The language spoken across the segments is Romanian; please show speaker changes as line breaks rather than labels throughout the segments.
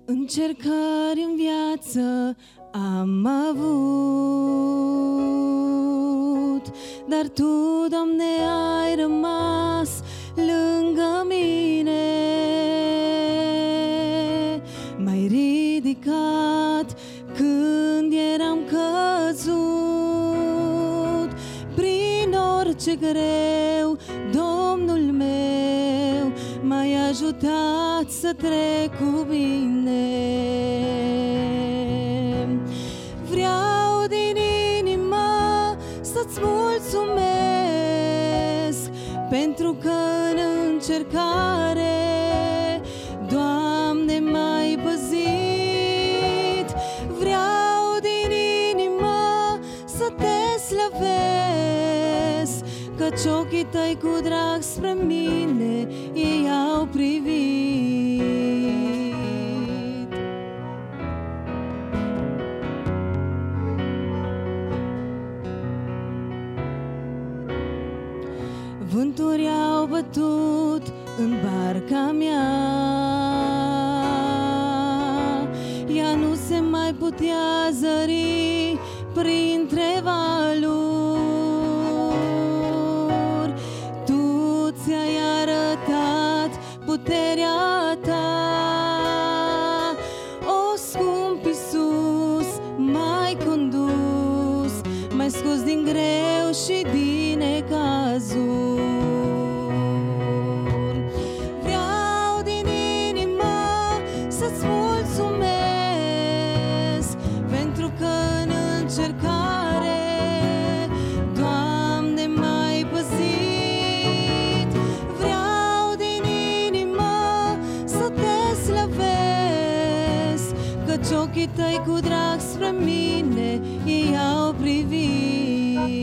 Încercări în viață am avut, dar Tu, Doamne, ai rămas lângă mine. M-ai ridicat când eram căzut. Prin orice greu, Domnul meu, m-ai ajutat să trec cu bine. Vreau din inimă să-ți mulțumesc, pentru că în încercare, Doamne, m-ai păzit. Vreau din inimă să te slăvesc, căci ochii Tăi cu drag spre mine ei au privit. Vânturi au bătut în barca mea, ea nu se mai putea zări printre valuri. Tu ți-ai arătat puterea Ta, o scump Iisus, m-ai condus, m-ai scos din greu și din necazuri. Vreau din inimă să-ți mulțumesc, pentru că în încercare, Doamne, m-ai păzit. Vreau din inimă să te slăvesc, căci ochii Tăi cu drag spre mine ei au privit.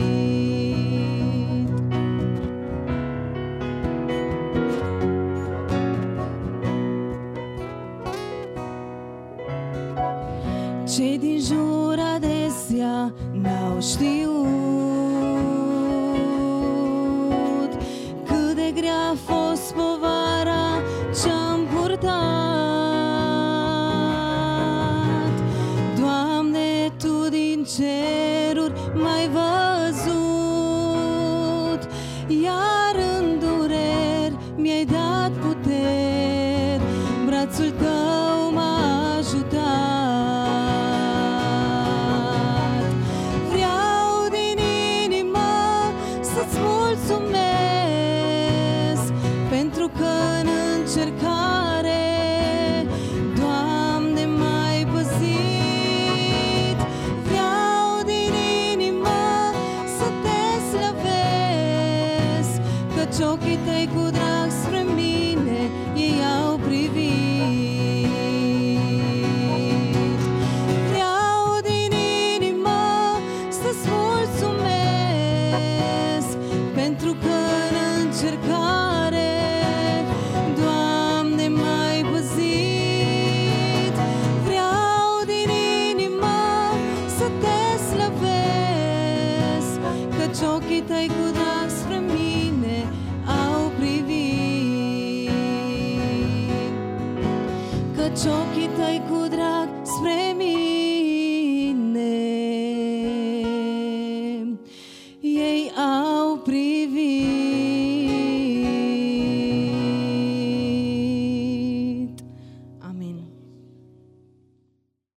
Cei din jur adesea n-au știut cât de grea a fost povara ce-am purtat. Doamne, Tu din ceruri m-ai văzut, iar în dureri mi-ai dat puteri, brațul Tău m-a ajutat. Vreau din inimă să-ți mulțumesc, pentru că în încercare, Doamne, m-ai păzit. Vreau din inimă să te slăvesc, căci ochii Tăi cu drag spre mine ei au privit. Vreau din inimă să-ți mulțumesc, pentru că în încercare, Doamne, m-ai păzit. Vreau din inimă să te slăvesc, căci ochii Tăi cu